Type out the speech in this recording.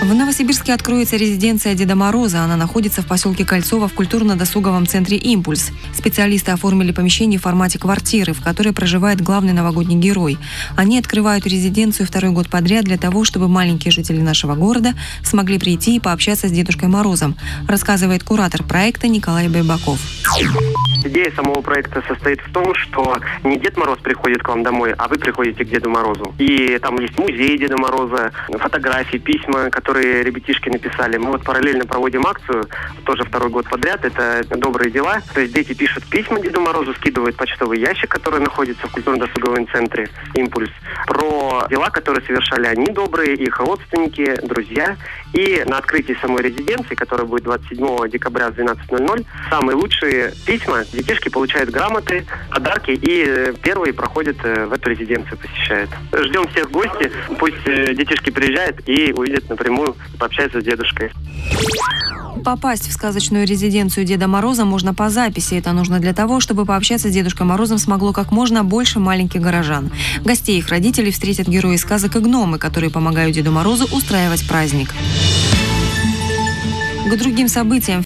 В Новосибирске откроется резиденция Деда Мороза. Она находится в поселке Кольцово в культурно-досуговом центре «Импульс». Специалисты оформили помещение в формате квартиры, в которой проживает главный новогодний герой. Они открывают резиденцию второй год подряд для того, чтобы маленькие жители нашего города смогли прийти и пообщаться с Дедушкой Морозом, рассказывает куратор проекта Николай Байбаков. Идея самого проекта состоит в том, что не Дед Мороз приходит к вам домой, а вы приходите к Деду Морозу. И там есть музей Деда Мороза, фотографии, письма, которые ребятишки написали. Мы параллельно проводим акцию, тоже второй год подряд, это добрые дела. То есть дети пишут письма Деду Морозу, скидывают почтовый ящик, который находится в культурно-досуговом центре «Импульс», про дела, которые совершали они добрые, их родственники, друзья. И на открытии самой резиденции, которая будет 27 декабря в 12:00, самые лучшие письма детишки получают грамоты, подарки и первые проходят в эту резиденцию, посещают. Ждем всех в гости, пусть детишки приезжают и увидят напрямую, пообщаются с дедушкой. Попасть в сказочную резиденцию Деда Мороза можно по записи. Это нужно для того, чтобы пообщаться с Дедушкой Морозом смогло как можно больше маленьких горожан. Гостей и их родителей встретят герои сказок и гномы, которые помогают Деду Морозу устраивать праздник. К другим событиям.